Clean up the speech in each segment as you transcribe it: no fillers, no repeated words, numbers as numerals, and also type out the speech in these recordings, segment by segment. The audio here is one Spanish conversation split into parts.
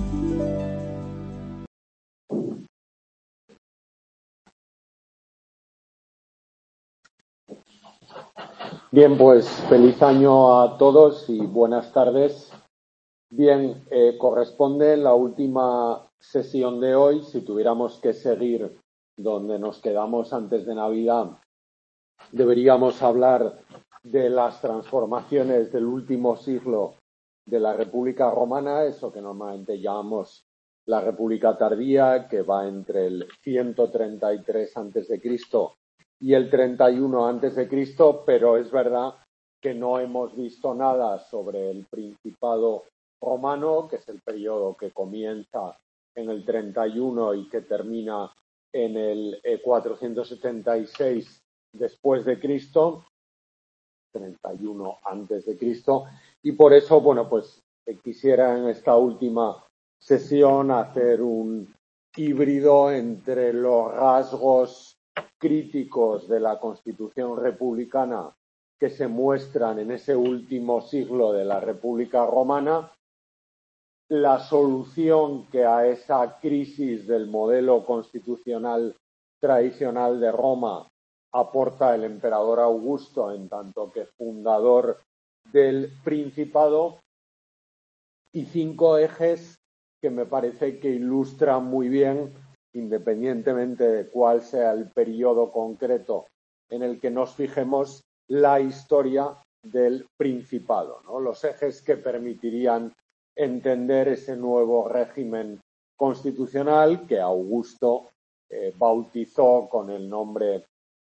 Bien, pues feliz año a todos y buenas tardes. Bien, corresponde la última sesión de hoy. Si tuviéramos que seguir donde nos quedamos antes de Navidad, deberíamos hablar de las transformaciones del último siglo de la República Romana, eso que normalmente llamamos la República Tardía, que va entre el 133 a.C. y el 31 a.C., pero es verdad que no hemos visto nada sobre el Principado Romano, que es el periodo que comienza en el 31 y que termina en el 476 después de Cristo, 31 antes de Cristo, y por eso, bueno, pues quisiera en esta última sesión hacer un híbrido entre los rasgos críticos de la Constitución republicana que se muestran en ese último siglo de la República Romana, la solución que a esa crisis del modelo constitucional tradicional de Roma aporta el emperador Augusto en tanto que fundador del Principado, y 5 ejes que me parece que ilustran muy bien, independientemente de cuál sea el periodo concreto en el que nos fijemos, la historia del Principado, ¿no? Los ejes que permitirían entender ese nuevo régimen constitucional que Augusto bautizó con el nombre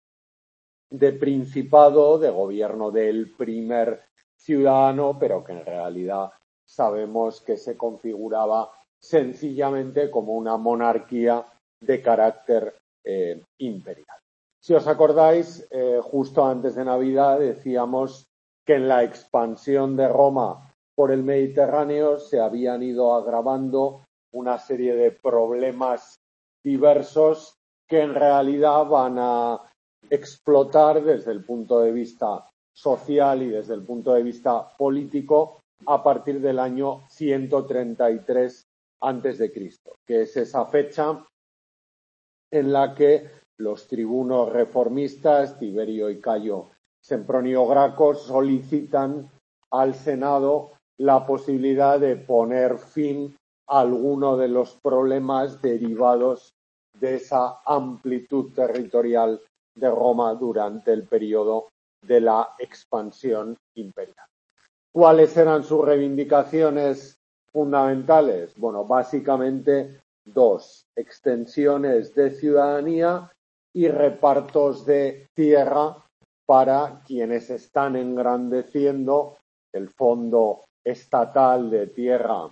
de Principado, de gobierno del primer ciudadano, pero que en realidad sabemos que se configuraba sencillamente como una monarquía de carácter imperial. Si os acordáis, justo antes de Navidad decíamos que en la expansión de Roma por el Mediterráneo se habían ido agravando una serie de problemas diversos que en realidad van a explotar desde el punto de vista social y desde el punto de vista político a partir del año 133 a.C., que es esa fecha en la que los tribunos reformistas, Tiberio y Cayo Sempronio Graco, solicitan al Senado la posibilidad de poner fin a alguno de los problemas derivados de esa amplitud territorial de Roma durante el periodo de la expansión imperial. ¿Cuáles eran sus reivindicaciones fundamentales? Bueno, básicamente dos: extensiones de ciudadanía y repartos de tierra para quienes están engrandeciendo el fondo estatal de tierra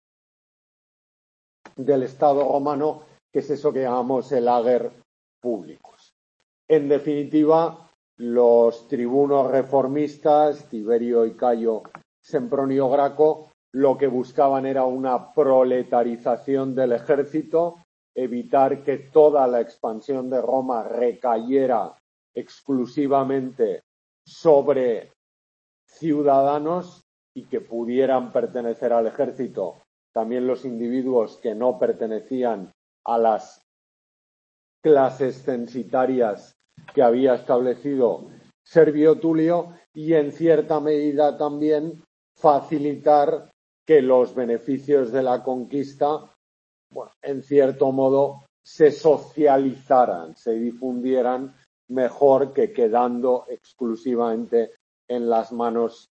del Estado romano, que es eso que llamamos el ager publicus. En definitiva, los tribunos reformistas, Tiberio y Cayo Sempronio Graco, lo que buscaban era una proletarización del ejército, evitar que toda la expansión de Roma recayera exclusivamente sobre ciudadanos y que pudieran pertenecer al ejército también los individuos que no pertenecían a las clases censitarias que había establecido Servio Tulio, y en cierta medida también facilitar que los beneficios de la conquista, bueno, en cierto modo, se socializaran, se difundieran mejor que quedando exclusivamente en las manos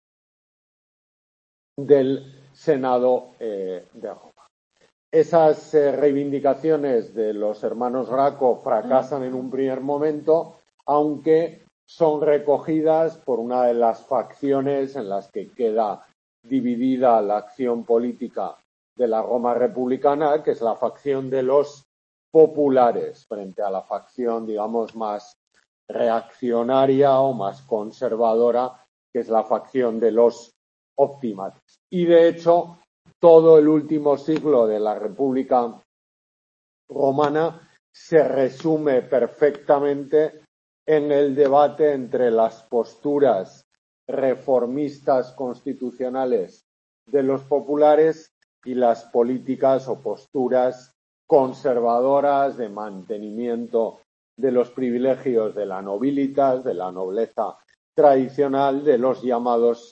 del Senado de Roma. Esas reivindicaciones de los hermanos Graco fracasan en un primer momento, aunque son recogidas por una de las facciones en las que queda dividida la acción política de la Roma republicana, que es la facción de los populares, frente a la facción, digamos, más reaccionaria o más conservadora, que es la facción de los optimates. Y de hecho, todo el último siglo de la República Romana se resume perfectamente en el debate entre las posturas reformistas constitucionales de los populares y las políticas o posturas conservadoras de mantenimiento de los privilegios de la nobilitas, de la nobleza tradicional, de los llamados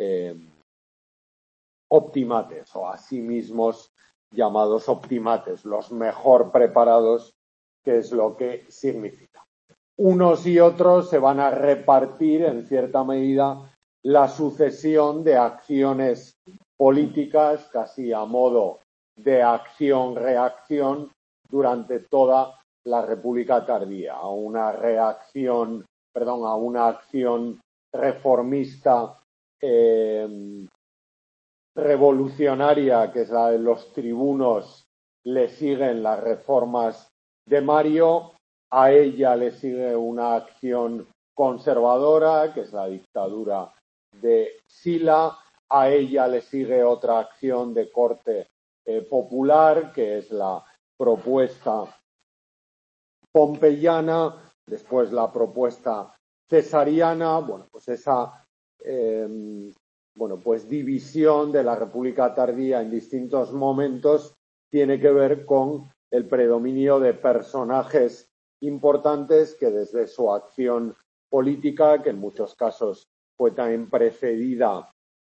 optimates o a sí mismos llamados optimates, los mejor preparados, que es lo que significa. Unos y otros se van a repartir en cierta medida la sucesión de acciones políticas, casi a modo de acción-reacción durante toda la República tardía, a una acción reformista revolucionaria, que es la de los tribunos, le siguen las reformas de Mario, a ella le sigue una acción conservadora, que es la dictadura de Sila, a ella le sigue otra acción de corte popular, que es la propuesta pompeyana, después la propuesta cesariana, pues esa división de la República tardía en distintos momentos tiene que ver con el predominio de personajes importantes que desde su acción política, que en muchos casos fue también precedida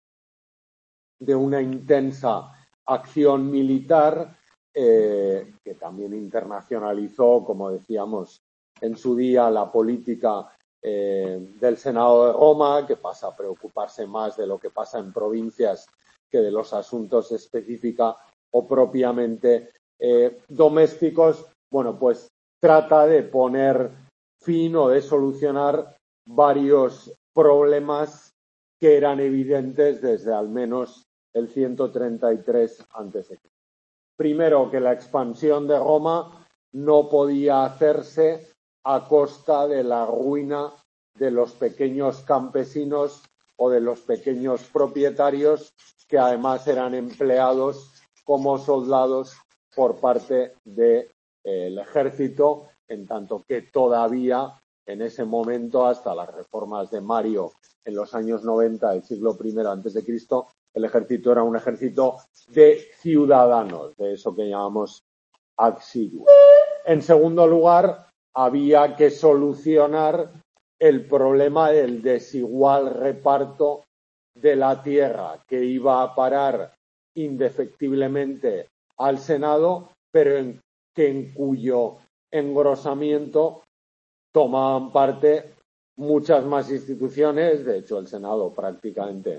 de una intensa acción militar, que también internacionalizó, como decíamos en su día, la política del Senado de Roma, que pasa a preocuparse más de lo que pasa en provincias que de los asuntos específicos o propiamente domésticos. Pues trata de poner fin o de solucionar varios problemas que eran evidentes desde al menos el 133 a.C. Primero, que la expansión de Roma no podía hacerse a costa de la ruina de los pequeños campesinos o de los pequeños propietarios, que además eran empleados como soldados por parte del ejército, en tanto que todavía en ese momento, hasta las reformas de Mario en los años 90 del siglo I a.C., el ejército era un ejército de ciudadanos, de eso que llamamos axiduos. En segundo lugar, había que solucionar el problema del desigual reparto de la tierra, que iba a parar indefectiblemente al Senado, pero en cuyo engrosamiento tomaban parte muchas más instituciones. De hecho, el Senado prácticamente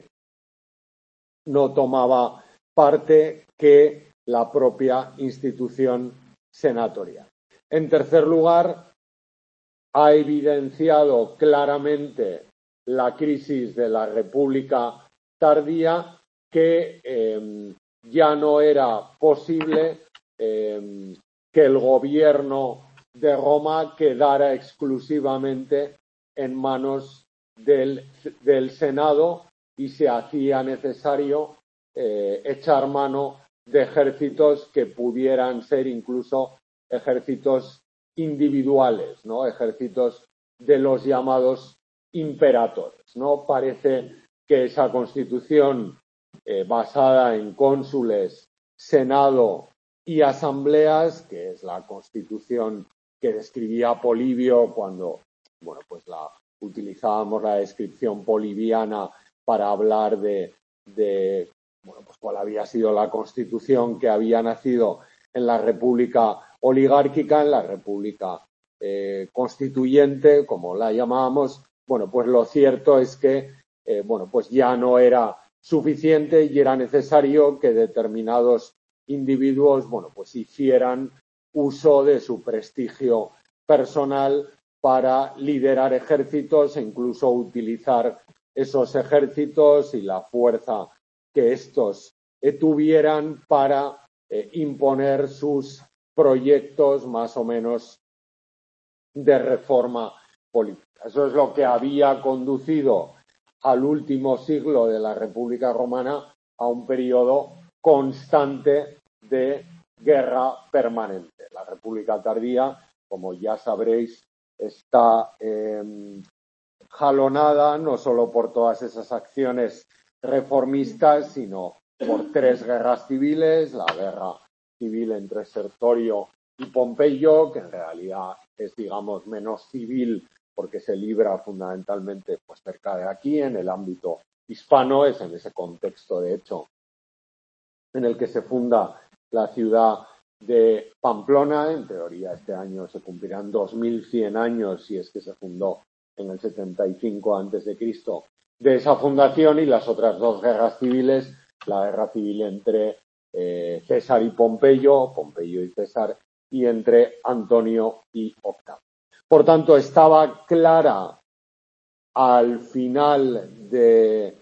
no tomaba parte que la propia institución senatorial. En tercer lugar, ha evidenciado claramente la crisis de la República tardía, que ya no era posible que el gobierno de Roma quedara exclusivamente en manos del Senado, y se hacía necesario echar mano de ejércitos que pudieran ser incluso ejércitos individuales, ¿no? Ejércitos de los llamados imperatores, ¿no? Parece que esa constitución basada en cónsules, senado y asambleas, que es la constitución que describía Polibio cuando, utilizábamos la descripción polibiana para hablar de cuál había sido la constitución que había nacido en la República oligárquica, en la República constituyente, como la llamábamos. Lo cierto es que ya no era suficiente y era necesario que determinados individuos hicieran uso de su prestigio personal para liderar ejércitos e incluso utilizar esos ejércitos y la fuerza que estos tuvieran para imponer sus proyectos más o menos de reforma política. Eso es lo que había conducido al último siglo de la República Romana a un periodo constante de guerra permanente. La República tardía, como ya sabréis, está jalonada no solo por todas esas acciones reformistas, sino por tres guerras civiles, la guerra civil entre Sertorio y Pompeyo, que en realidad es, digamos, menos civil porque se libra fundamentalmente pues cerca de aquí, en el ámbito hispano, es en ese contexto, de hecho, en el que se funda la ciudad de Pamplona. En teoría, este año se cumplirán 2100 años, si es que se fundó en el 75 a.C., de esa fundación, y las otras dos guerras civiles, la guerra civil entre César y Pompeyo, Pompeyo y César, y entre Antonio y Octavio. Por tanto, estaba clara al final de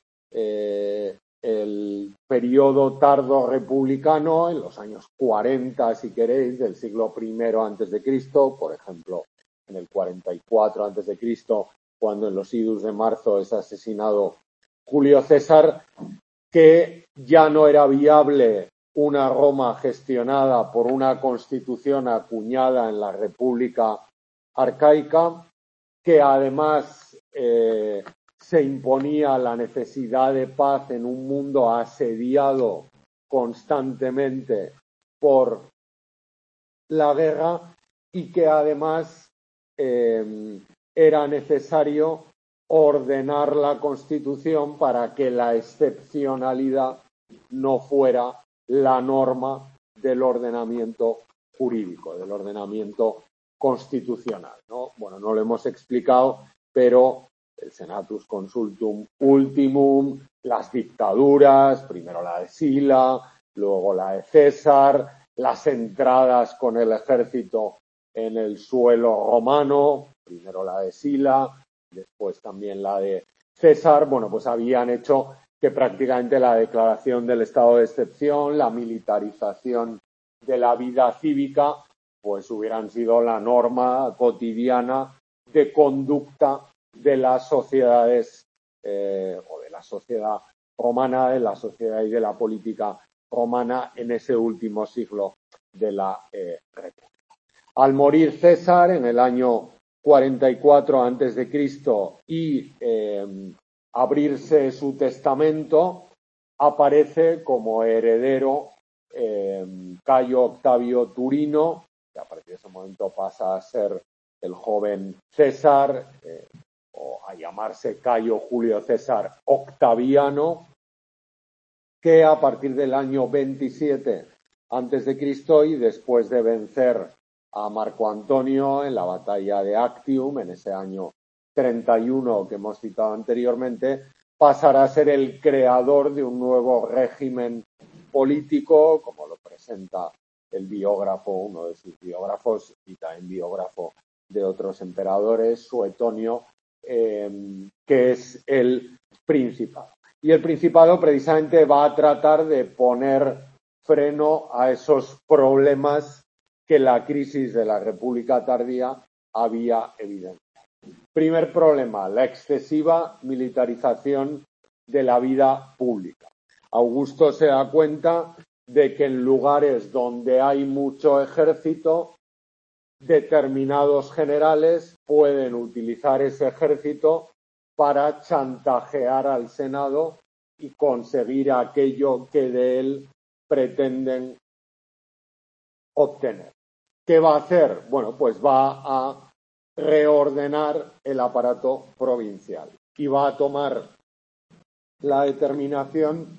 el periodo tardo republicano, en los años 40, si queréis, del siglo I antes de Cristo, por ejemplo, en el 44 antes de Cristo, cuando en los idus de marzo es asesinado Julio César, que ya no era viable una Roma gestionada por una constitución acuñada en la República Arcaica, que además se imponía la necesidad de paz en un mundo asediado constantemente por la guerra, y que además era necesario ordenar la Constitución para que la excepcionalidad no fuera la norma del ordenamiento jurídico, del ordenamiento constitucional, ¿no? Bueno, no lo hemos explicado, pero el Senatus Consultum Ultimum, las dictaduras, primero la de Sila, luego la de César, las entradas con el ejército en el suelo romano, primero la de Sila, después también la de César, bueno, pues habían hecho que prácticamente la declaración del estado de excepción, la militarización de la vida cívica, pues hubieran sido la norma cotidiana de conducta de las sociedades o de la sociedad romana, de la sociedad y de la política romana en ese último siglo de la República. Al morir César en el año 44 antes de Cristo y abrirse su testamento, aparece como heredero Cayo Octavio Turino, que a partir de ese momento pasa a ser el joven César, o a llamarse Cayo Julio César Octaviano, que a partir del año 27 antes de Cristo, y después de vencer a Marco Antonio en la batalla de Actium, en ese año 31 que hemos citado anteriormente, pasará a ser el creador de un nuevo régimen político, como lo presenta el biógrafo, uno de sus biógrafos, y también biógrafo de otros emperadores, Suetonio, que es el Principado. Y el Principado precisamente va a tratar de poner freno a esos problemas que la crisis de la República tardía había evidenciado. Primer problema, la excesiva militarización de la vida pública. Augusto se da cuenta de que en lugares donde hay mucho ejército, determinados generales pueden utilizar ese ejército para chantajear al Senado y conseguir aquello que de él pretenden obtener. ¿Qué va a hacer? Bueno, pues va a reordenar el aparato provincial y va a tomar la determinación,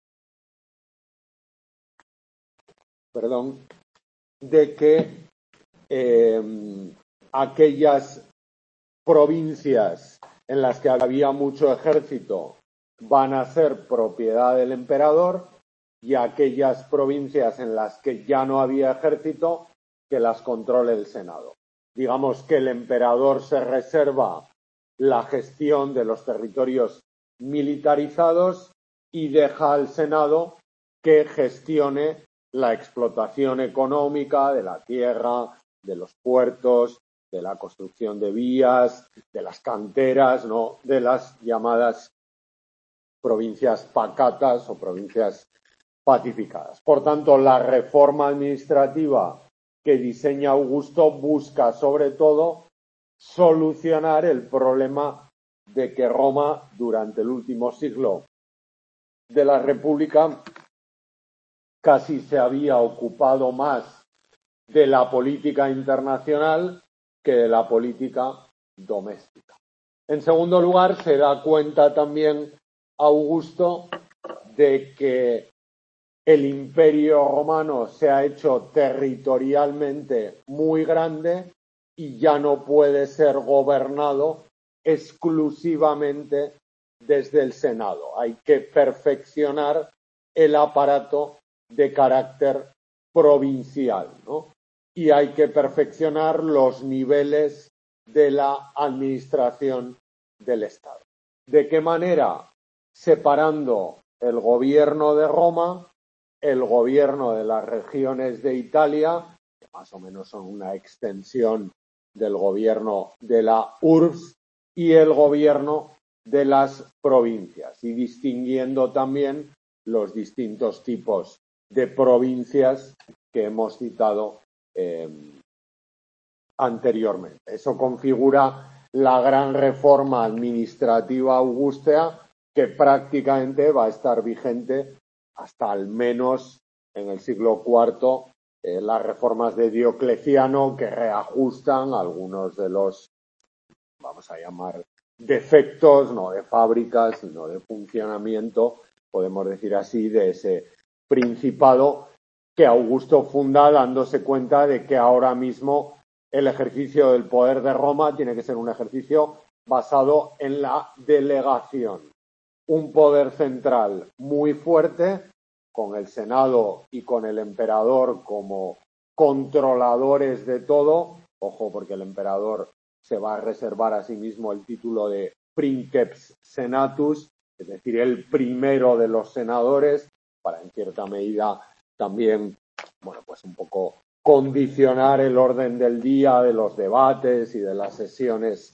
de que aquellas provincias en las que había mucho ejército van a ser propiedad del emperador, y aquellas provincias en las que ya no había ejército, que las controle el Senado. Digamos que el emperador se reserva la gestión de los territorios militarizados y deja al Senado que gestione la explotación económica de la tierra, de los puertos, de la construcción de vías, de las canteras, ¿no?, de las llamadas provincias pacatas o provincias pacificadas. Por tanto, la reforma administrativa que diseña Augusto busca sobre todo solucionar el problema de que Roma, durante el último siglo de la República, casi se había ocupado más de la política internacional que de la política doméstica. En segundo lugar, se da cuenta también Augusto de que el Imperio Romano se ha hecho territorialmente muy grande y ya no puede ser gobernado exclusivamente desde el Senado. Hay que perfeccionar el aparato de carácter provincial, ¿no? Y hay que perfeccionar los niveles de la administración del Estado. ¿De qué manera? Separando el gobierno de Roma, el gobierno de las regiones de Italia, que más o menos son una extensión del gobierno de la URBS, y el gobierno de las provincias, y distinguiendo también los distintos tipos de provincias que hemos citado anteriormente. Eso configura la gran reforma administrativa augustea que prácticamente va a estar vigente hasta al menos en el siglo IV, las reformas de Diocleciano que reajustan algunos de los, vamos a llamar, defectos, no de fábrica, sino de funcionamiento, podemos decir así, de ese principado que Augusto funda dándose cuenta de que ahora mismo el ejercicio del poder de Roma tiene que ser un ejercicio basado en la delegación. Un poder central muy fuerte, con el Senado y con el emperador como controladores de todo. Ojo, porque el emperador se va a reservar a sí mismo el título de Princeps Senatus, es decir, el primero de los senadores, para en cierta medida también, bueno, pues un poco condicionar el orden del día de los debates y de las sesiones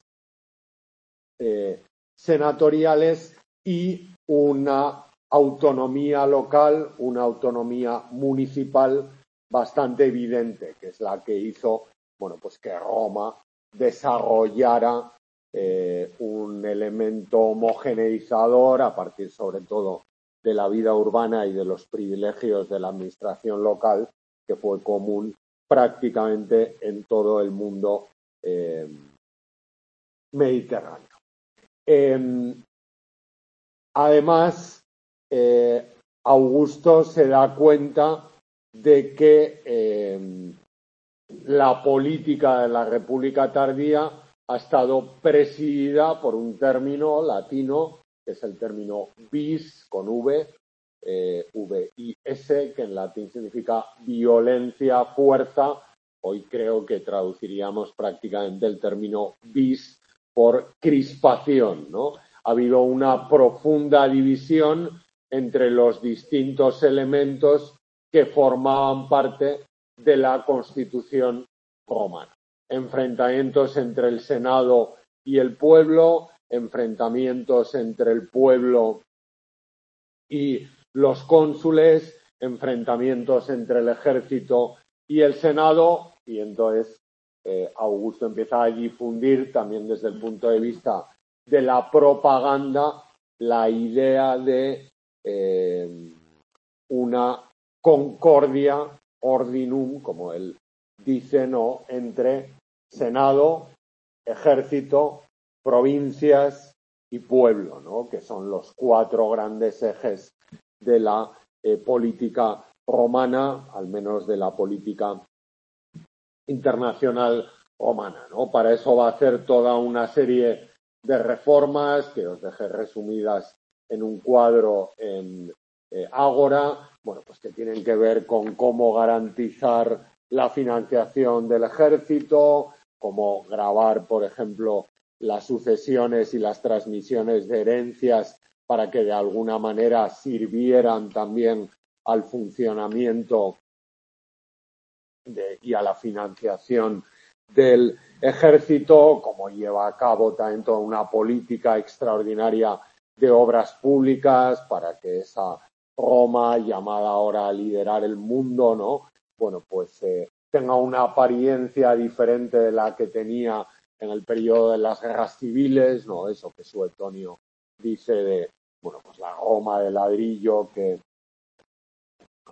senatoriales, y una autonomía local, una autonomía municipal bastante evidente, que es la que hizo, bueno, pues que Roma desarrollara un elemento homogeneizador a partir sobre todo de la vida urbana y de los privilegios de la administración local, que fue común prácticamente en todo el mundo mediterráneo. Además, Augusto se da cuenta de que la política de la República tardía ha estado presidida por un término latino, que es el término vis, con V, V-I-S, que en latín significa violencia, fuerza. Hoy creo que traduciríamos prácticamente el término vis por crispación, ¿no? Ha habido una profunda división entre los distintos elementos que formaban parte de la Constitución romana. Enfrentamientos entre el Senado y el pueblo, enfrentamientos entre el pueblo y los cónsules, enfrentamientos entre el ejército y el Senado, y entonces Augusto empieza a difundir también desde el punto de vista de la propaganda la idea de una concordia ordinum, como él dice, ¿no?, entre Senado, ejército, provincias y pueblo, ¿no?, que son los cuatro grandes ejes de la política romana, al menos de la política internacional romana, ¿no? Para eso va a hacer toda una serie de reformas que os dejé resumidas en un cuadro en Ágora, bueno, pues que tienen que ver con cómo garantizar la financiación del ejército, cómo gravar, por ejemplo, las sucesiones y las transmisiones de herencias para que de alguna manera sirvieran también al funcionamiento y a la financiación del ejército, como lleva a cabo también toda una política extraordinaria de obras públicas para que esa Roma, llamada ahora a liderar el mundo, ¿no?, bueno, pues tenga una apariencia diferente de la que tenía en el periodo de las guerras civiles, ¿no?, eso que Suetonio dice de, bueno, pues la Roma de ladrillo que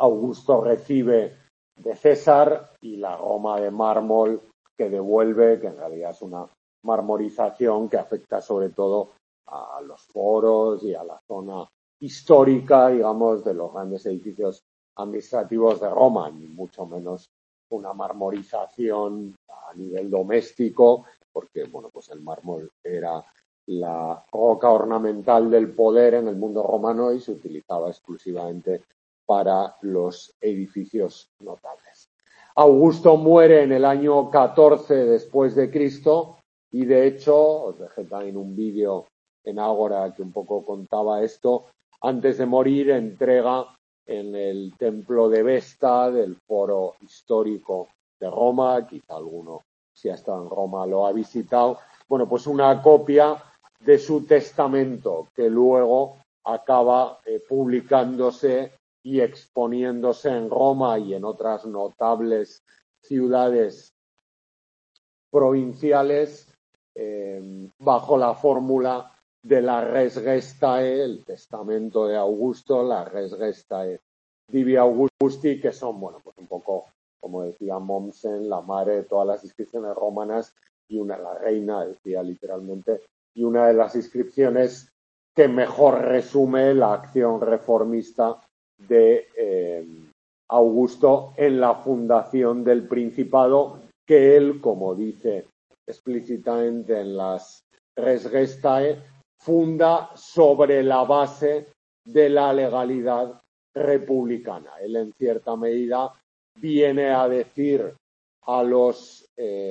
Augusto recibe de César y la Roma de mármol que devuelve, que en realidad es una marmorización que afecta sobre todo a los foros y a la zona histórica, digamos, de los grandes edificios administrativos de Roma, ni mucho menos una marmorización a nivel doméstico, porque bueno, pues el mármol era la roca ornamental del poder en el mundo romano y se utilizaba exclusivamente para los edificios notables. Augusto muere en el año 14 después de Cristo y de hecho, os dejé también un vídeo en Ágora que un poco contaba esto, antes de morir entrega en el templo de Vesta del foro histórico de Roma, quizá alguno si ha estado en Roma lo ha visitado, bueno, pues una copia de su testamento que luego acaba publicándose y exponiéndose en Roma y en otras notables ciudades provinciales bajo la fórmula de la Res Gestae, el testamento de Augusto, la Res Gestae Divi Augusti, que son, bueno, pues un poco, como decía Mommsen, la madre de todas las inscripciones romanas y la reina, decía literalmente, y una de las inscripciones que mejor resume la acción reformista de Augusto en la fundación del Principado, que él, como dice explícitamente en las Res Gestae, funda sobre la base de la legalidad republicana. Él, en cierta medida, viene a decir a los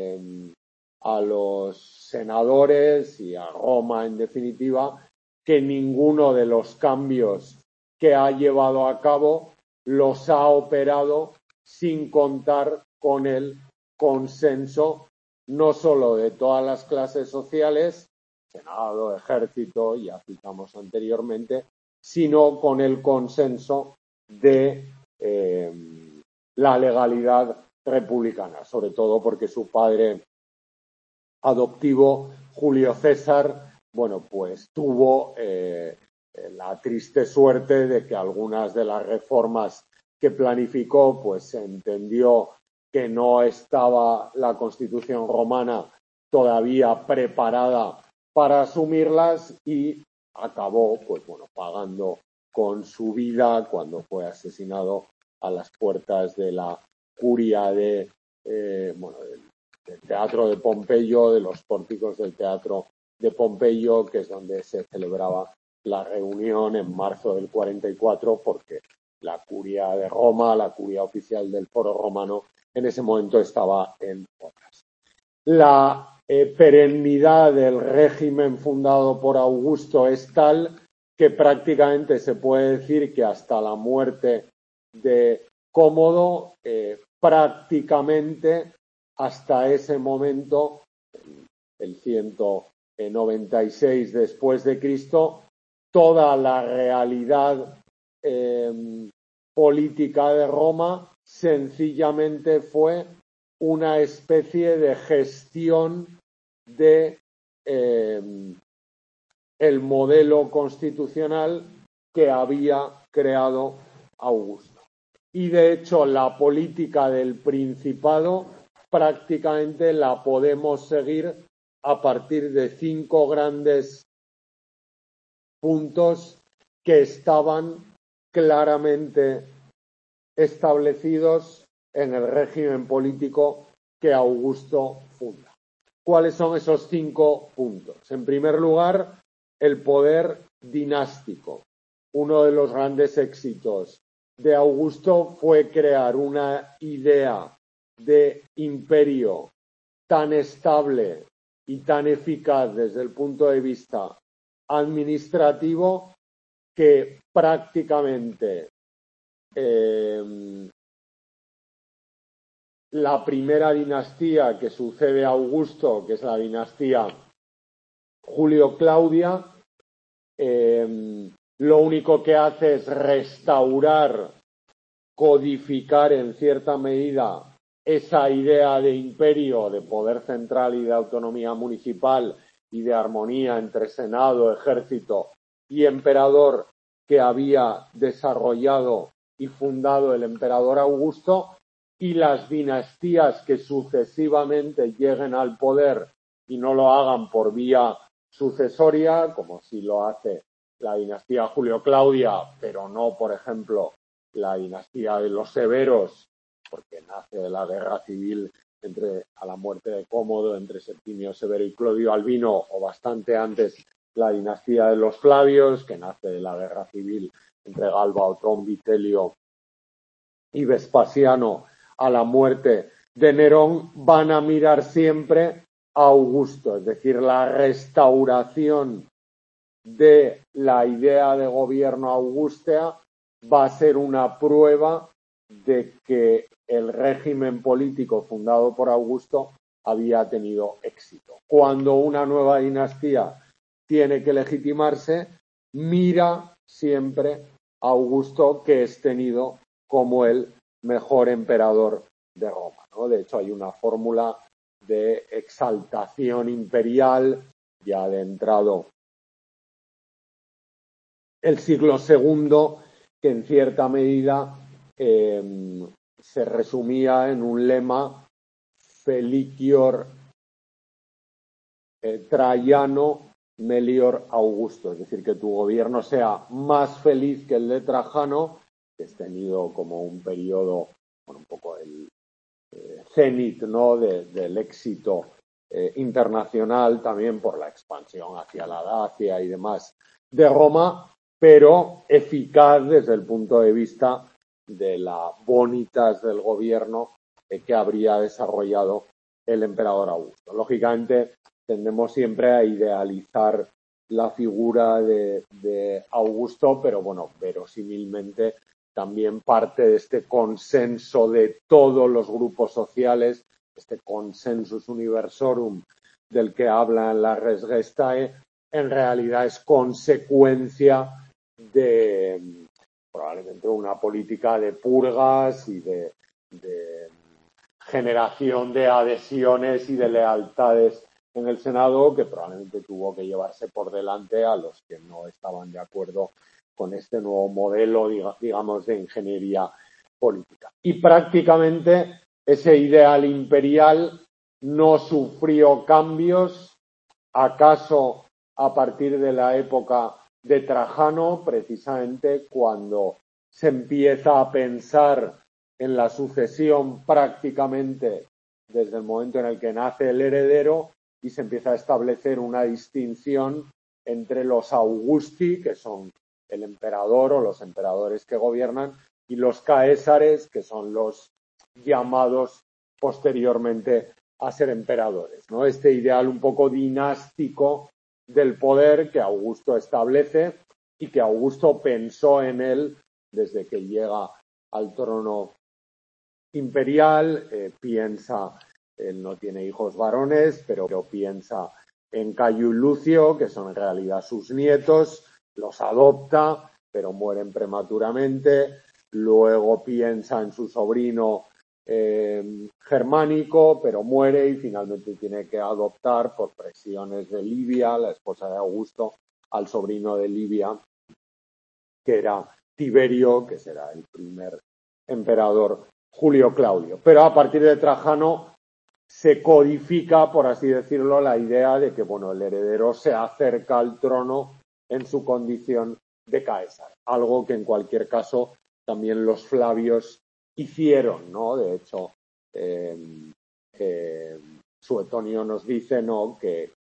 senadores y a Roma, en definitiva, que ninguno de los cambios que ha llevado a cabo los ha operado sin contar con el consenso no solo de todas las clases sociales, Senado, Ejército, ya citamos anteriormente, sino con el consenso de la legalidad republicana, sobre todo porque su padre adoptivo, Julio César, bueno, pues tuvo la triste suerte de que algunas de las reformas que planificó, pues se entendió que no estaba la Constitución romana todavía preparada para asumirlas y acabó, pues bueno, pagando con su vida cuando fue asesinado a las puertas de la curia del Teatro de Pompeyo, de los pórticos del Teatro de Pompeyo, que es donde se celebraba la reunión en marzo del 44, porque la curia de Roma, la curia oficial del Foro Romano, en ese momento estaba en obras. La perennidad del régimen fundado por Augusto es tal que prácticamente se puede decir que hasta la muerte de Cómodo, prácticamente hasta ese momento, el 196 después de Cristo, toda la realidad política de Roma sencillamente fue una especie de gestión de el modelo constitucional que había creado Augusto. Y de hecho la política del Principado prácticamente la podemos seguir a partir de 5 grandes puntos que estaban claramente establecidos en el régimen político que Augusto funda. ¿Cuáles son esos 5 puntos? En primer lugar, el poder dinástico. Uno de los grandes éxitos de Augusto fue crear una idea de imperio tan estable y tan eficaz desde el punto de vista administrativo que prácticamente la primera dinastía que sucede a Augusto, que es la dinastía Julio-Claudia, lo único que hace es restaurar, codificar en cierta medida esa idea de imperio, de poder central y de autonomía municipal y de armonía entre Senado, Ejército y Emperador que había desarrollado y fundado el emperador Augusto, y las dinastías que sucesivamente lleguen al poder y no lo hagan por vía sucesoria, como si lo hace la dinastía Julio-Claudia, pero no, por ejemplo, la dinastía de los Severos, porque nace de la guerra civil a la muerte de Cómodo entre Septimio Severo y Clodio Albino, o bastante antes la dinastía de los Flavios, que nace de la guerra civil entre Galba, Otrón, Vitelio y Vespasiano a la muerte de Nerón, van a mirar siempre a Augusto, es decir, la restauración de la idea de gobierno augustea va a ser una prueba de que el régimen político fundado por Augusto había tenido éxito. Cuando una nueva dinastía tiene que legitimarse, mira siempre a Augusto, que es tenido como el mejor emperador de Roma, ¿no? De hecho, hay una fórmula de exaltación imperial ya adentrado el siglo II, que en cierta medida se resumía en un lema Felicior Traiano Melior Augusto, es decir, que tu gobierno sea más feliz que el de Trajano, que es tenido como un periodo, bueno, un poco el cenit, ¿no?, del éxito internacional, también por la expansión hacia la Dacia y demás de Roma, pero eficaz desde el punto de vista de la bonitas del gobierno que habría desarrollado el emperador Augusto. Lógicamente, tendemos siempre a idealizar la figura de Augusto, pero bueno, verosímilmente también parte de este consenso de todos los grupos sociales, este consensus universorum del que habla en la Res Gestae, en realidad es consecuencia de probablemente una política de purgas y de generación de adhesiones y de lealtades en el Senado, que probablemente tuvo que llevarse por delante a los que no estaban de acuerdo con este nuevo modelo, digamos, de ingeniería política. Y prácticamente ese ideal imperial no sufrió cambios, acaso a partir de la época de Trajano, precisamente cuando se empieza a pensar en la sucesión prácticamente desde el momento en el que nace el heredero y se empieza a establecer una distinción entre los Augusti, que son el emperador o los emperadores que gobiernan, y los caesares, que son los llamados posteriormente a ser emperadores, ¿no? Este ideal un poco dinástico del poder que Augusto establece y que Augusto pensó en él desde que llega al trono imperial, piensa, él no tiene hijos varones, pero piensa en Cayo y Lucio, que son en realidad sus nietos, los adopta, pero mueren prematuramente, luego piensa en su sobrino Germánico, pero muere y finalmente tiene que adoptar por presiones de Livia, la esposa de Augusto, al sobrino de Livia, que era Tiberio, que será el primer emperador Julio Claudio. Pero a partir de Trajano se codifica, por así decirlo, la idea de que, bueno, el heredero se acerca al trono en su condición de Caesar, algo que en cualquier caso también los Flavios hicieron, ¿no? De hecho, Suetonio nos dice, ¿no?, que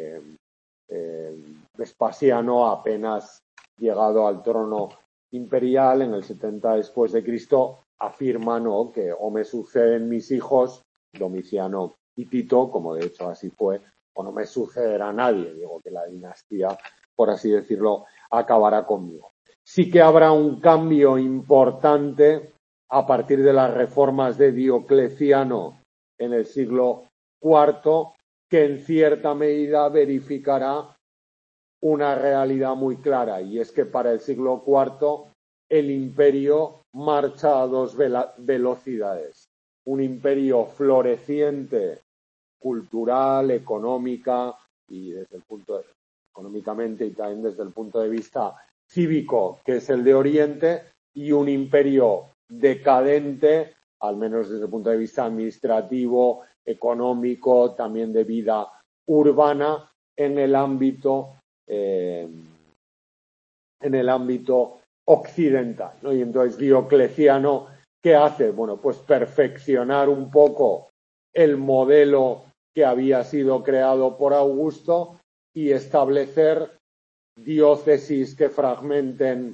Vespasiano, apenas llegado al trono imperial en el 70 después de Cristo, afirma, ¿no?, que o me suceden mis hijos, Domiciano y Tito, como de hecho así fue, o no me sucederá nadie. Digo que la dinastía, por así decirlo, acabará conmigo. Sí que habrá un cambio importante a partir de las reformas de Diocleciano en el siglo IV, que en cierta medida verificará una realidad muy clara, y es que para el siglo IV el imperio marcha a dos velocidades. Un imperio floreciente, cultural, económica y económicamente y también desde el punto de vista cívico, que es el de Oriente, y un imperio decadente, al menos desde el punto de vista administrativo, económico, también de vida urbana, en el ámbito occidental, ¿no? Y entonces Diocleciano, ¿qué hace? Bueno, pues perfeccionar un poco el modelo que había sido creado por Augusto y establecer diócesis que fragmenten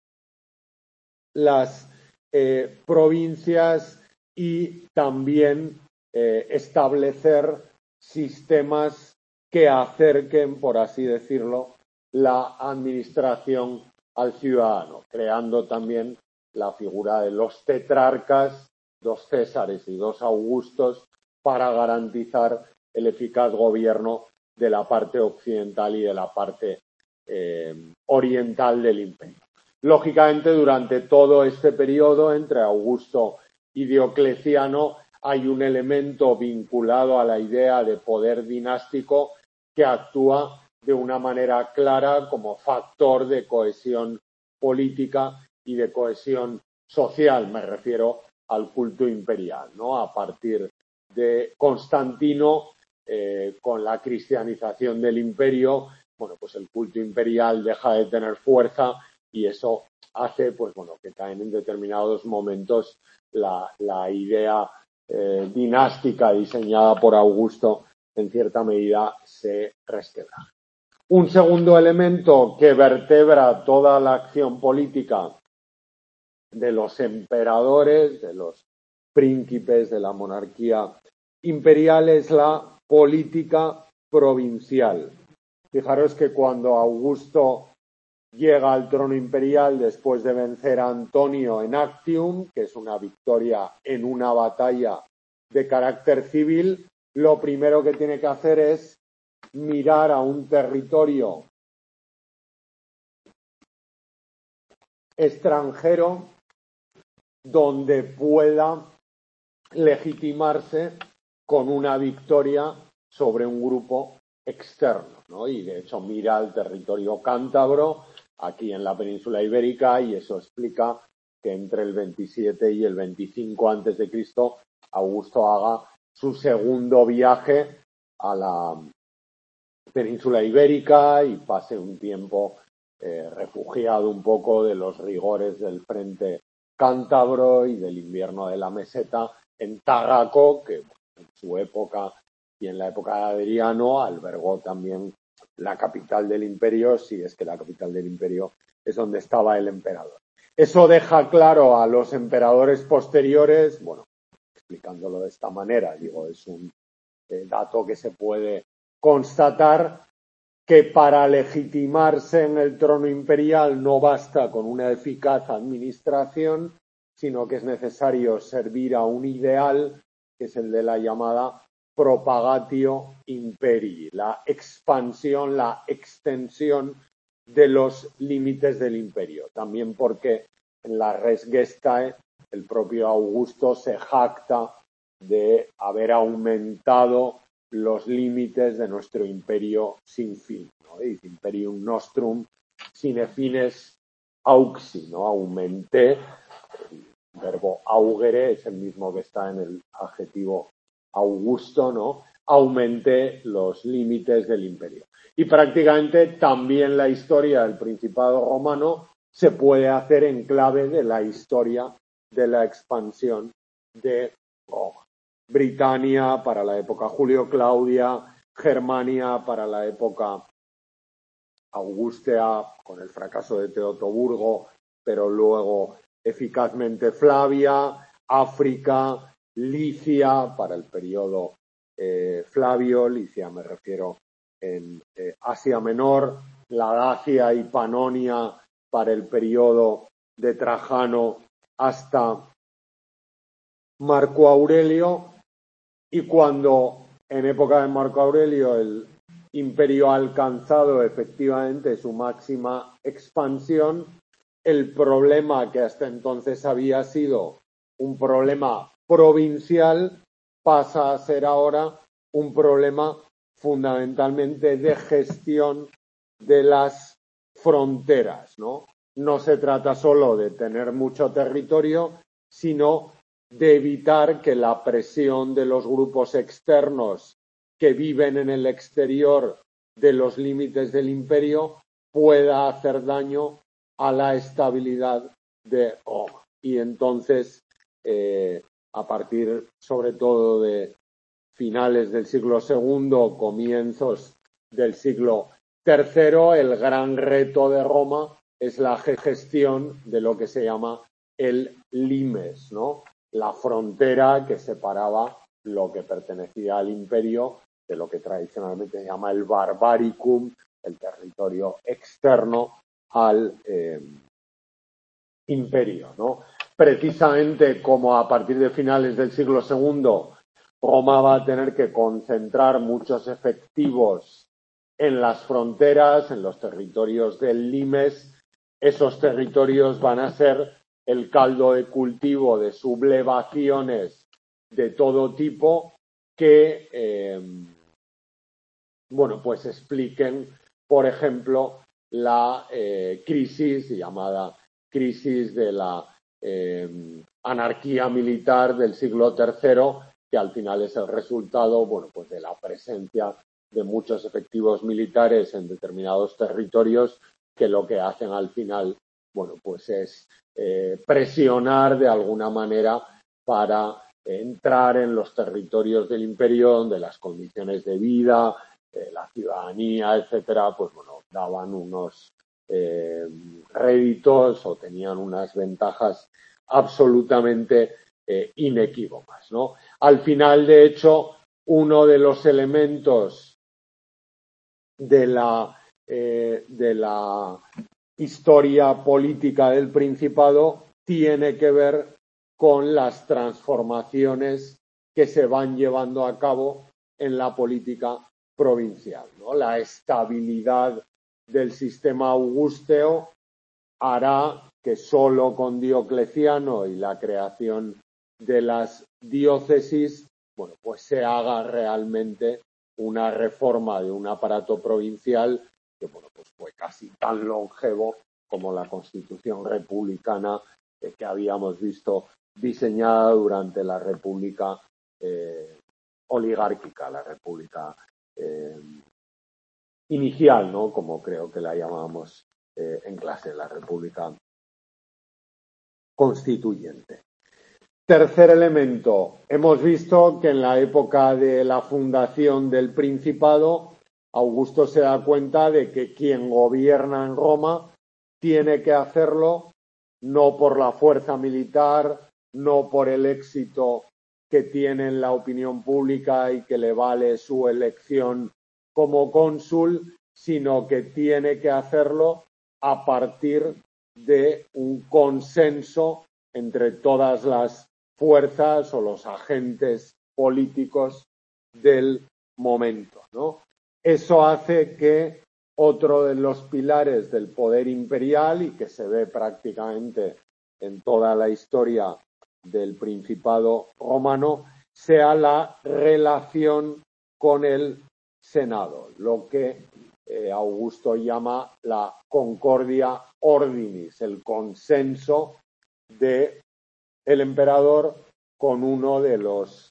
las provincias y también establecer sistemas que acerquen, por así decirlo, la administración al ciudadano, creando también la figura de los tetrarcas, 2 Césares y 2 Augustos, para garantizar el eficaz gobierno de la parte occidental y de la parte oriental del imperio. Lógicamente, durante todo este periodo, entre Augusto y Diocleciano, hay un elemento vinculado a la idea de poder dinástico que actúa de una manera clara como factor de cohesión política y de cohesión social. Me refiero al culto imperial, ¿no? A partir de Constantino, con la cristianización del imperio, bueno, pues el culto imperial deja de tener fuerza y eso hace, pues bueno, que también en determinados momentos la idea dinástica diseñada por Augusto en cierta medida se resquebraja. Un segundo elemento que vertebra toda la acción política de los emperadores, de los príncipes de la monarquía imperial es la política provincial. Fijaros que cuando Augusto llega al trono imperial después de vencer a Antonio en Actium, que es una victoria en una batalla de carácter civil, lo primero que tiene que hacer es mirar a un territorio extranjero donde pueda legitimarse con una victoria sobre un grupo externo, ¿no? Y de hecho mira al territorio cántabro aquí en la península ibérica y eso explica que entre el 27 y el 25 a.C. Augusto haga su segundo viaje a la península ibérica y pase un tiempo refugiado un poco de los rigores del frente cántabro y del invierno de la meseta en Tágaco, que en su época y en la época de Adriano albergó también la capital del imperio, si es que la capital del imperio es donde estaba el emperador. Eso deja claro a los emperadores posteriores, bueno, explicándolo de esta manera, digo, es un dato que se puede constatar que para legitimarse en el trono imperial no basta con una eficaz administración, sino que es necesario servir a un ideal, que es el de la llamada propagatio imperii, la expansión, la extensión de los límites del imperio. También porque en la Res Gestae el propio Augusto se jacta de haber aumentado los límites de nuestro imperio sin fin, ¿no? Dice imperium nostrum sine fines auxi, ¿no? Aumenté, el verbo augere es el mismo que está en el adjetivo Augusto, ¿no? Aumenté los límites del imperio. Y prácticamente también la historia del Principado Romano se puede hacer en clave de la historia de la expansión de Roma. Britania para la época Julio-Claudia, Germania para la época Augustea con el fracaso de Teutoburgo, pero luego eficazmente Flavia, África, Licia para el periodo Flavio, Licia me refiero en Asia Menor, la Dacia y Panonia para el periodo de Trajano hasta Marco Aurelio, y cuando en época de Marco Aurelio el imperio ha alcanzado efectivamente su máxima expansión, el problema que hasta entonces había sido un problema provincial pasa a ser ahora un problema fundamentalmente de gestión de las fronteras, ¿no? no se trata solo de tener mucho territorio, sino de evitar que la presión de los grupos externos que viven en el exterior de los límites del imperio pueda hacer daño a la estabilidad de Roma. Y entonces, a partir sobre todo de finales del siglo II, comienzos del siglo III, el gran reto de Roma es la gestión de lo que se llama el limes, ¿no? La frontera que separaba lo que pertenecía al imperio de lo que tradicionalmente se llama el barbaricum, el territorio externo al imperio, ¿no? Precisamente como a partir de finales del siglo II Roma va a tener que concentrar muchos efectivos en las fronteras, en los territorios del limes, esos territorios van a ser el caldo de cultivo de sublevaciones de todo tipo que, pues expliquen, por ejemplo, la crisis llamada crisis de la anarquía militar del siglo III, que al final es el resultado, pues de la presencia de muchos efectivos militares en determinados territorios que lo que hacen al final, pues es presionar de alguna manera para entrar en los territorios del imperio donde las condiciones de vida, la ciudadanía, etcétera, daban unos réditos o tenían unas ventajas absolutamente inequívocas, ¿no? Al final, de hecho, uno de los elementos de la historia política del Principado tiene que ver con las transformaciones que se van llevando a cabo en la política provincial, ¿no? La estabilidad del sistema augusteo hará que solo con Diocleciano y la creación de las diócesis, pues se haga realmente una reforma de un aparato provincial que, pues fue casi tan longevo como la Constitución republicana que habíamos visto diseñada durante la República oligárquica, la República inicial, ¿no? Como creo que la llamábamos en clase, la República Constituyente. Tercer elemento, hemos visto que en la época de la fundación del Principado, Augusto se da cuenta de que quien gobierna en Roma tiene que hacerlo no por la fuerza militar, no por el éxito que tiene en la opinión pública y que le vale su elección como cónsul, sino que tiene que hacerlo a partir de un consenso entre todas las fuerzas o los agentes políticos del momento, ¿no? Eso hace que otro de los pilares del poder imperial, y que se ve prácticamente en toda la historia del Principado romano, sea la relación con el Senado, lo que Augusto llama la concordia ordinis, el consenso de el emperador con uno de los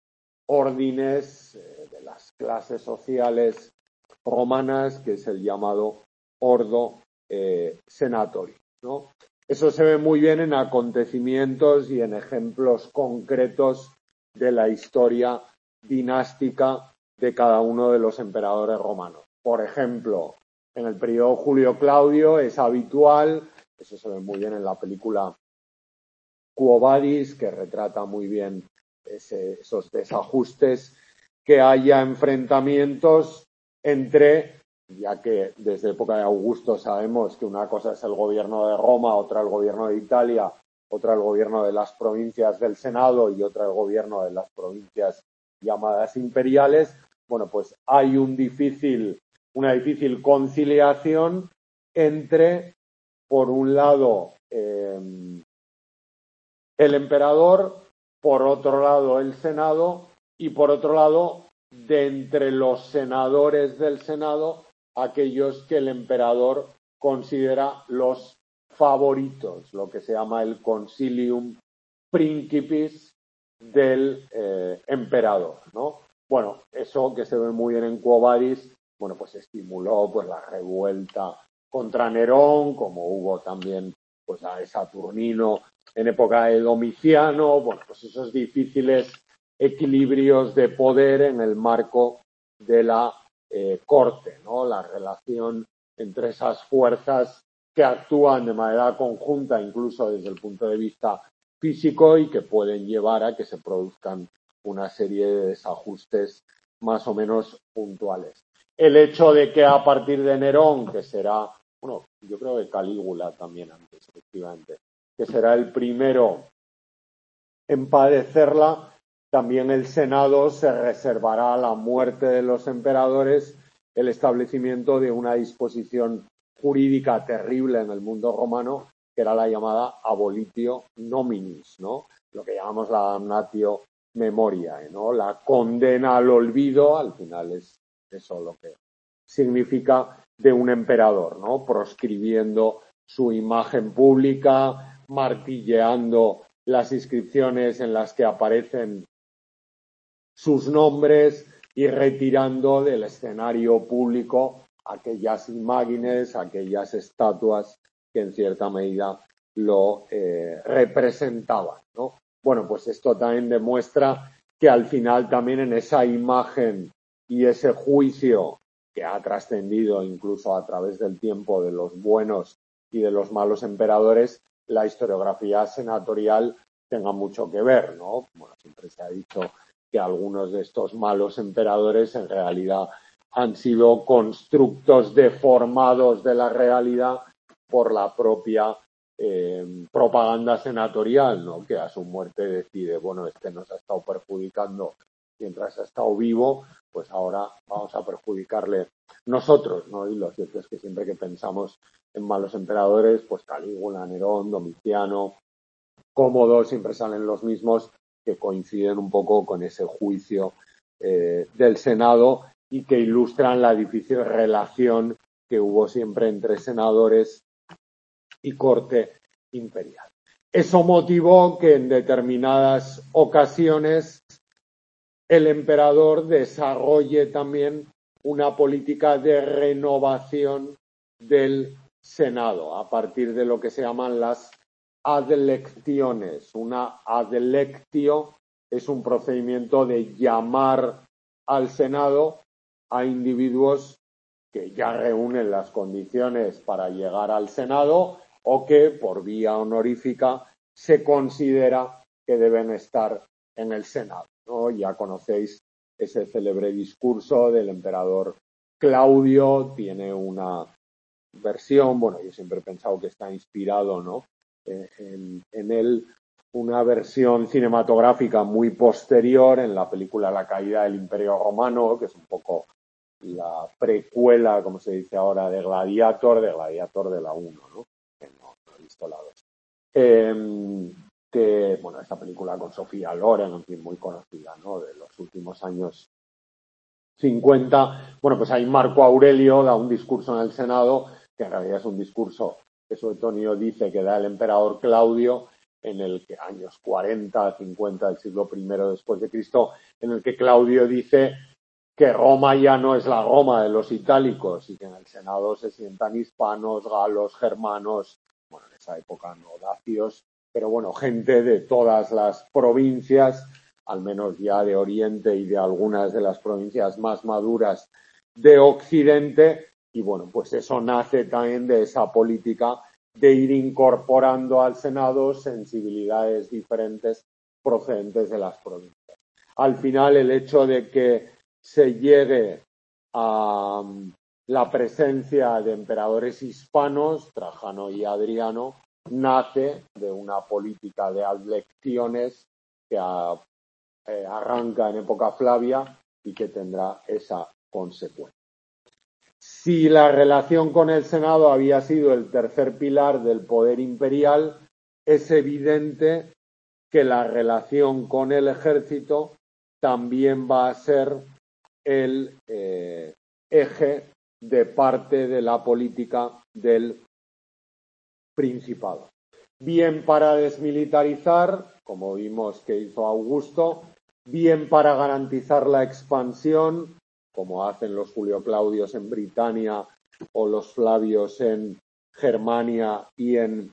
órdenes de las clases sociales romanas, que es el llamado ordo senatorio, ¿no? Eso se ve muy bien en acontecimientos y en ejemplos concretos de la historia dinástica de cada uno de los emperadores romanos. Por ejemplo, en el periodo Julio-Claudio es habitual, eso se ve muy bien en la película Quo Vadis, que retrata muy bien esos desajustes, que haya enfrentamientos entre, ya que desde época de Augusto sabemos que una cosa es el gobierno de Roma, otra el gobierno de Italia, otra el gobierno de las provincias del Senado y otra el gobierno de las provincias llamadas imperiales, pues hay una difícil conciliación entre, por un lado, el emperador, por otro lado el Senado y por otro lado, de entre los senadores del Senado, aquellos que el emperador considera los favoritos, lo que se llama el Consilium Principis del emperador, ¿no? Bueno, eso que se ve muy bien en Quo Vadis, bueno, pues estimuló pues la revuelta contra Nerón, como hubo también pues a Saturnino en época de Domiciano, bueno, pues esos difíciles equilibrios de poder en el marco de la corte, ¿no? La relación entre esas fuerzas que actúan de manera conjunta, incluso desde el punto de vista físico, y que pueden llevar a que se produzcan una serie de desajustes más o menos puntuales. El hecho de que a partir de Nerón, que será, bueno, yo creo que Calígula también antes, efectivamente, que será el primero en padecerla, también el Senado se reservará a la muerte de los emperadores el establecimiento de una disposición jurídica terrible en el mundo romano, que era la llamada abolitio nominis, ¿no? Lo que llamamos la damnatio memoriae, ¿no? La condena al olvido, al final es eso lo que significa, de un emperador, ¿no? Proscribiendo su imagen pública, martilleando las inscripciones en las que aparecen sus nombres y retirando del escenario público aquellas imágenes, aquellas estatuas que en cierta medida lo representaban, ¿no? Bueno, pues esto también demuestra que al final también en esa imagen y ese juicio que ha trascendido incluso a través del tiempo de los buenos y de los malos emperadores, la historiografía senatorial tenga mucho que ver, ¿no? Bueno, siempre se ha dicho que algunos de estos malos emperadores en realidad han sido constructos deformados de la realidad por la propia propaganda senatorial, ¿no? Que a su muerte decide, bueno, este nos ha estado perjudicando mientras ha estado vivo, pues ahora vamos a perjudicarle nosotros, ¿no? Y lo cierto es que siempre que pensamos en malos emperadores, pues Calígula, Nerón, Domiciano, Cómodo, siempre salen los mismos, que coinciden un poco con ese juicio del Senado y que ilustran la difícil relación que hubo siempre entre senadores y corte imperial. Eso motivó que en determinadas ocasiones el emperador desarrolle también una política de renovación del Senado a partir de lo que se llaman las adlectiones. Una adlectio es un procedimiento de llamar al Senado a individuos que ya reúnen las condiciones para llegar al Senado o que por vía honorífica se considera que deben estar en el Senado, ¿no? Ya conocéis ese célebre discurso del emperador Claudio, tiene una versión, bueno, yo siempre he pensado que está inspirado, ¿no? En él, una versión cinematográfica muy posterior en la película La caída del Imperio Romano, que es un poco la precuela, como se dice ahora, de Gladiator de la 1, ¿no? Que no he visto la 2. Que, bueno, esta película con Sofía Loren, en fin, muy conocida, ¿no? De los últimos años 50. Bueno, pues ahí Marco Aurelio da un discurso en el Senado, que en realidad es un discurso que Suetonio dice que da el emperador Claudio, en el que años 40, 50 del siglo I después de Cristo, en el que Claudio dice que Roma ya no es la Roma de los itálicos y que en el Senado se sientan hispanos, galos, germanos, bueno, en esa época no dacios, pero bueno, gente de todas las provincias, al menos ya de Oriente y de algunas de las provincias más maduras de Occidente, y bueno, pues eso nace también de esa política de ir incorporando al Senado sensibilidades diferentes procedentes de las provincias. Al final, el hecho de que se llegue a la presencia de emperadores hispanos, Trajano y Adriano, nace de una política de adlecciones que arranca en época Flavia y que tendrá esa consecuencia. Si la relación con el Senado había sido el tercer pilar del poder imperial, es evidente que la relación con el ejército también va a ser el eje de parte de la política del Principado. Bien para desmilitarizar, como vimos que hizo Augusto, bien para garantizar la expansión, como hacen los Julio Claudios en Britania o los Flavios en Germania y en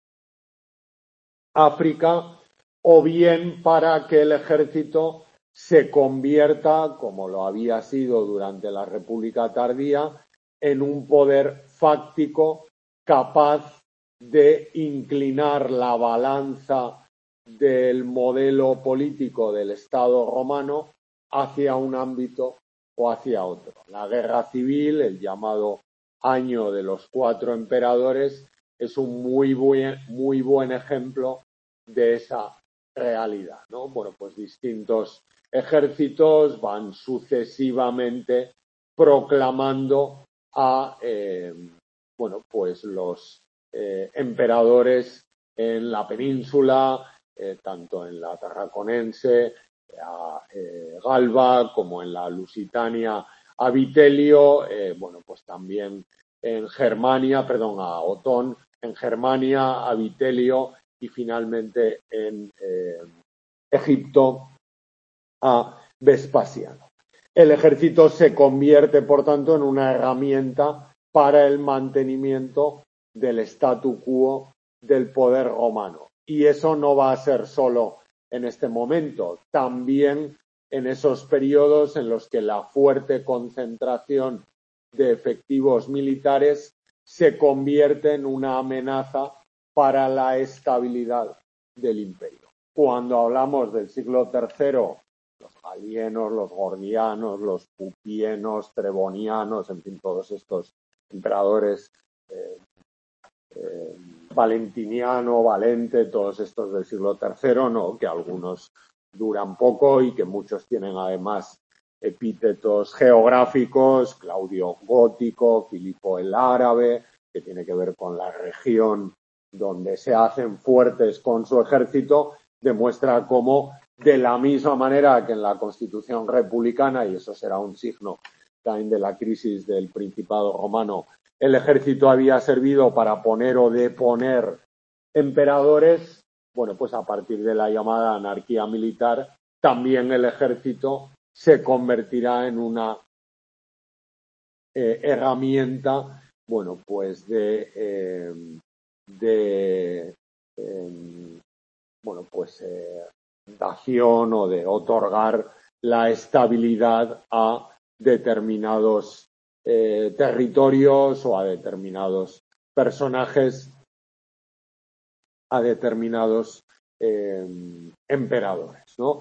África, o bien para que el ejército se convierta, como lo había sido durante la República Tardía, en un poder fáctico capaz de inclinar la balanza del modelo político del Estado romano hacia un ámbito o hacia otro. La guerra civil, el llamado Año de los Cuatro Emperadores, es un muy buen ejemplo de esa realidad, ¿no? Bueno, pues distintos ejércitos van sucesivamente proclamando a pues los emperadores en la península, tanto en la Tarraconense, a Galba, como en la Lusitania a Vitelio, pues también en Germania, a Otón, en Germania, a Vitelio y finalmente en Egipto a Vespasiano. El ejército se convierte, por tanto, en una herramienta para el mantenimiento del statu quo del poder romano. Y eso no va a ser solo en este momento, también en esos periodos en los que la fuerte concentración de efectivos militares se convierte en una amenaza para la estabilidad del imperio. Cuando hablamos del siglo III, los galienos, los gordianos, los pupienos, trebonianos, en fin, todos estos emperadores, Valentiniano, Valente, todos estos del siglo III, ¿no? Que algunos duran poco y que muchos tienen además epítetos geográficos, Claudio Gótico, Filipo el Árabe, que tiene que ver con la región donde se hacen fuertes con su ejército, demuestra cómo, de la misma manera que en la Constitución republicana, y eso será un signo también de la crisis del Principado romano, el ejército había servido para poner o deponer emperadores, pues a partir de la llamada anarquía militar, también el ejército se convertirá en una herramienta, pues dación o de otorgar la estabilidad a determinados territorios o a determinados personajes, a determinados emperadores, ¿no?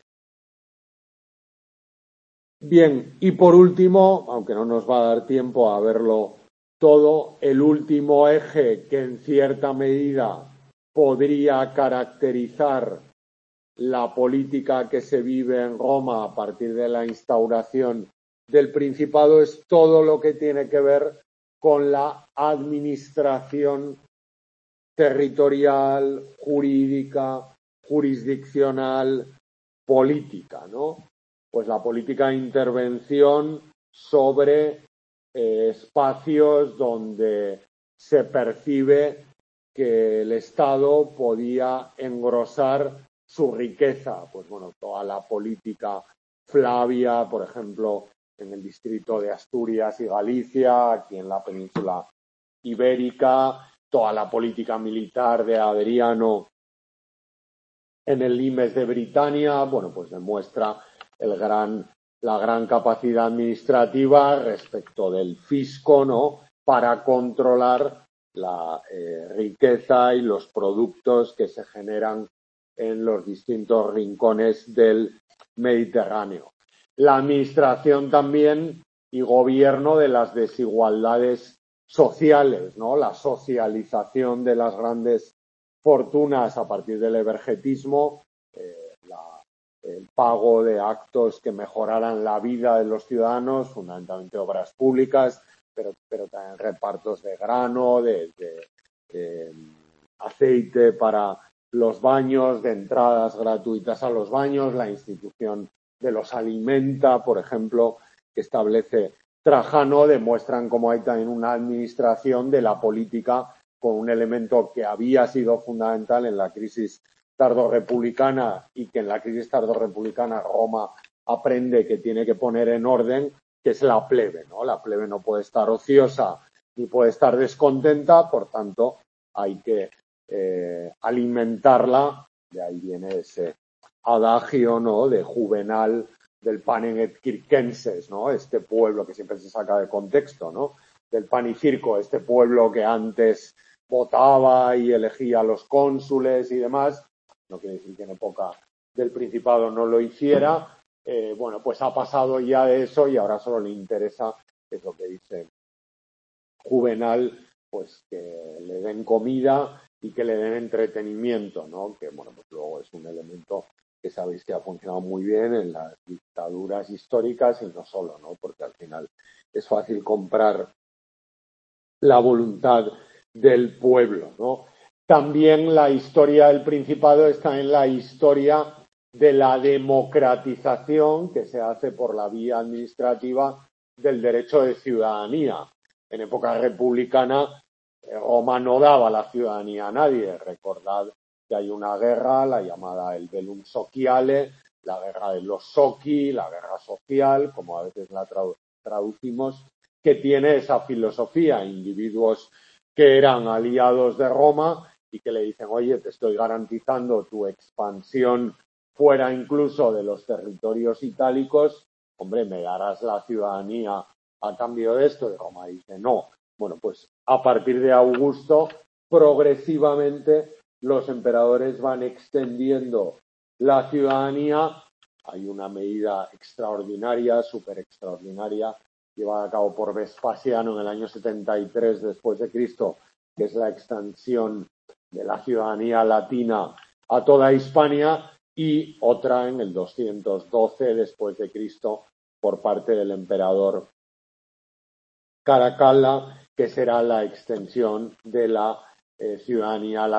Bien, y por último, aunque no nos va a dar tiempo a verlo todo, el último eje que en cierta medida podría caracterizar la política que se vive en Roma a partir de la instauración del Principado es todo lo que tiene que ver con la administración territorial, jurídica, jurisdiccional, política, ¿no? Pues la política de intervención sobre espacios donde se percibe que el Estado podía engrosar su riqueza, toda la política Flavia, por ejemplo, en el distrito de Asturias y Galicia, aquí en la península ibérica, toda la política militar de Adriano en el limes de Britania, pues demuestra la gran capacidad administrativa respecto del fisco, ¿no? Para controlar la riqueza y los productos que se generan en los distintos rincones del Mediterráneo. La administración también y gobierno de las desigualdades sociales, ¿no? La socialización de las grandes fortunas a partir del evergetismo, el pago de actos que mejoraran la vida de los ciudadanos, fundamentalmente obras públicas, pero también repartos de grano, de aceite para los baños, de entradas gratuitas a los baños, la institución de los Alimenta, por ejemplo, que establece Trajano, demuestran cómo hay también una administración de la política con un elemento que había sido fundamental en la crisis tardorrepublicana y que en la crisis tardorrepublicana Roma aprende que tiene que poner en orden, que es la plebe, ¿no? La plebe no puede estar ociosa ni puede estar descontenta, por tanto hay que alimentarla. De ahí viene ese adagio, ¿no?, de Juvenal del panem et circenses, ¿no? Este pueblo que siempre se saca de contexto, ¿no? Del pan y circo, este pueblo que antes votaba y elegía a los cónsules y demás, no quiere decir que en época del Principado no lo hiciera, bueno, pues ha pasado ya de eso y ahora solo le interesa, es lo que dice Juvenal, pues que le den comida y que le den entretenimiento, ¿no? Que, bueno, pues luego es un elemento que sabéis que ha funcionado muy bien en las dictaduras históricas y no solo, ¿no? Porque al final es fácil comprar la voluntad del pueblo, ¿no? También la historia del Principado está en la historia de la democratización que se hace por la vía administrativa del derecho de ciudadanía. En época republicana, Roma no daba la ciudadanía a nadie. Recordad que hay una guerra, la llamada el Bellum Sociale, la guerra de los Socii, la guerra social, como a veces la traducimos, que tiene esa filosofía, individuos que eran aliados de Roma y que le dicen, oye, te estoy garantizando tu expansión fuera incluso de los territorios itálicos, hombre, me darás la ciudadanía a cambio de esto. Y Roma dice, no. Bueno, pues a partir de Augusto, progresivamente los emperadores van extendiendo la ciudadanía. Hay una medida extraordinaria, súper extraordinaria, llevada a cabo por Vespasiano en el año 73 después de Cristo, que es la extensión de la ciudadanía latina a toda Hispania, y otra en el 212 después de Cristo por parte del emperador Caracalla, que será la extensión de la ciudadanía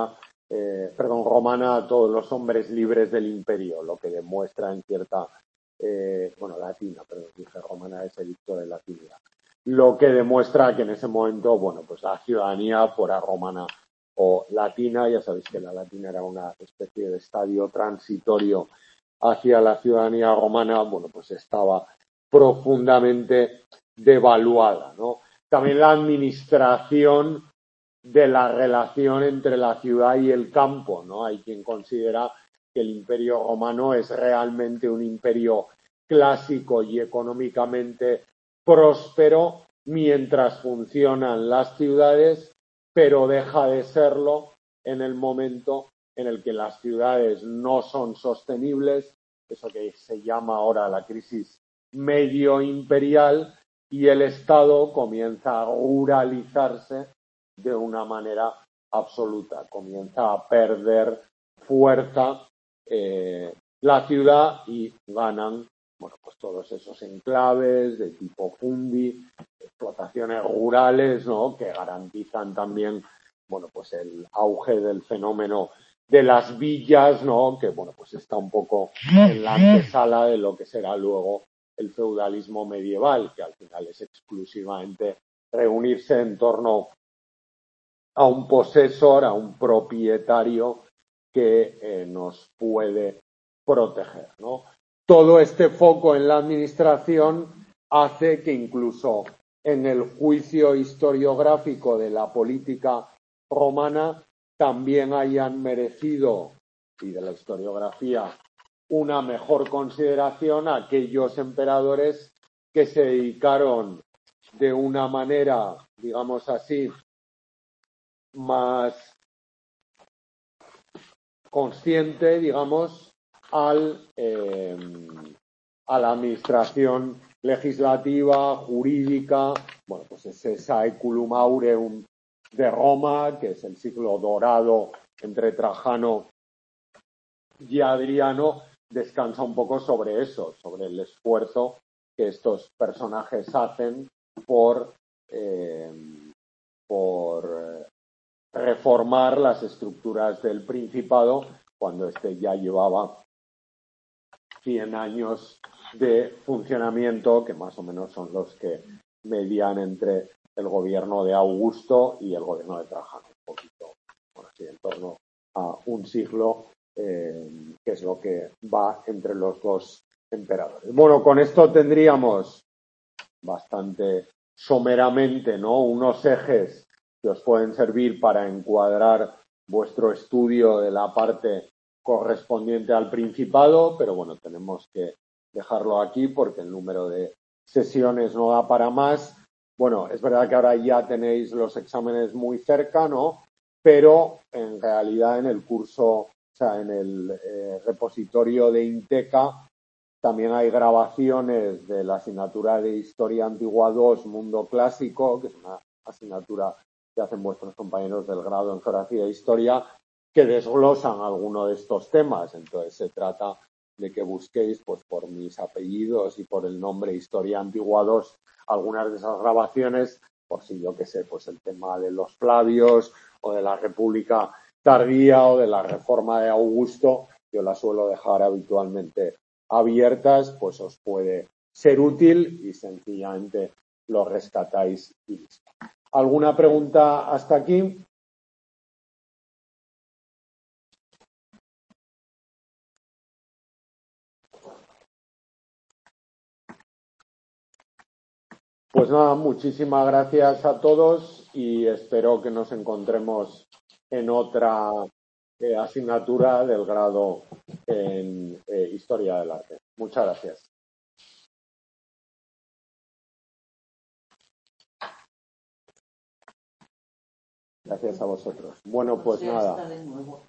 romana a todos los hombres libres del imperio, lo que demuestra en cierta latina, perdón, dije romana, es edicto de latinidad. Lo que demuestra que en ese momento, bueno, pues la ciudadanía fuera romana o latina, ya sabéis que la latina era una especie de estadio transitorio hacia la ciudadanía romana, bueno, pues estaba profundamente devaluada, ¿no? También la administración de la relación entre la ciudad y el campo, ¿no? Hay quien considera que el Imperio Romano es realmente un imperio clásico y económicamente próspero mientras funcionan las ciudades, pero deja de serlo en el momento en el que las ciudades no son sostenibles, eso que se llama ahora la crisis medio imperial, y el Estado comienza a ruralizarse de una manera absoluta, comienza a perder fuerza la ciudad y ganan, bueno, pues todos esos enclaves de tipo fundi, explotaciones rurales, ¿no?, que garantizan también, bueno, pues el auge del fenómeno de las villas, ¿no?, que, bueno, pues está un poco en la antesala de lo que será luego el feudalismo medieval, que al final es exclusivamente reunirse en torno a un posesor, a un propietario que nos puede proteger, ¿no? Todo este foco en la administración hace que incluso en el juicio historiográfico de la política romana también hayan merecido, y de la historiografía, una mejor consideración a aquellos emperadores que se dedicaron de una manera, digamos así, más consciente, digamos, a la administración legislativa, jurídica. Bueno, pues es esa Eculum Aureum de Roma, que es el siglo dorado entre Trajano y Adriano, descansa un poco sobre eso, sobre el esfuerzo que estos personajes hacen por reformar las estructuras del Principado cuando este ya llevaba 100 años de funcionamiento, que más o menos son los que median entre el gobierno de Augusto y el gobierno de Trajano, un poquito, bueno, así, en torno a un siglo, que es lo que va entre los dos emperadores. Bueno, con esto tendríamos bastante someramente, ¿no?, unos ejes que os pueden servir para encuadrar vuestro estudio de la parte correspondiente al Principado, pero bueno, tenemos que dejarlo aquí porque el número de sesiones no da para más. Bueno, es verdad que ahora ya tenéis los exámenes muy cerca, ¿no? Pero en realidad en el curso, o sea, en el repositorio de Inteca también hay grabaciones de la asignatura de Historia Antigua 2, Mundo Clásico, que es una asignatura que hacen vuestros compañeros del grado en Geografía e Historia, que desglosan alguno de estos temas. Entonces se trata de que busquéis, pues por mis apellidos y por el nombre Historia Antigua 2, algunas de esas grabaciones, por si yo qué sé, pues el tema de los Flavios o de la República Tardía o de la Reforma de Augusto, yo la suelo dejar habitualmente abiertas, pues os puede ser útil y sencillamente lo rescatáis y listo. ¿Alguna pregunta hasta aquí? Pues nada, muchísimas gracias a todos y espero que nos encontremos en otra asignatura del grado en Historia del Arte. Muchas gracias. Gracias a vosotros. Bueno, pues nada.